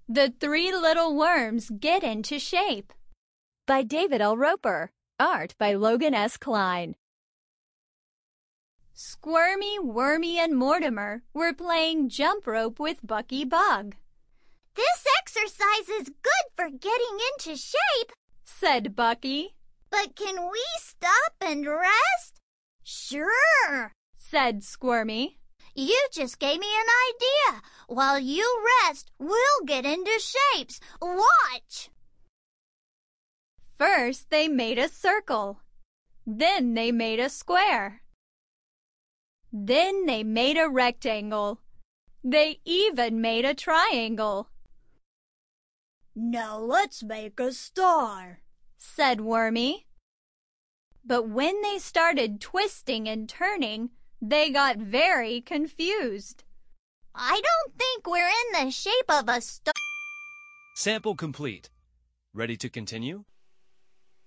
The Three Little Worms Get into Shape by David L. Roper. Art by Logan S. Klein. Squirmy, Wormy, and Mortimer were playing jump rope with Bucky Bug. "This exercise is good for getting into shape," said Bucky. "But can we stop and rest?" "Sure," said Squirmy. "You just gave me an idea. While you rest, we'll get into shapes. Watch!" First, they made a circle. Then they made a square. Then they made a rectangle. They even made a triangle. "Now let's make a star," said Wormy. But when they started twisting and turning, they got very confused. "I don't think we're in the shape of a star." Sample complete. Ready to continue?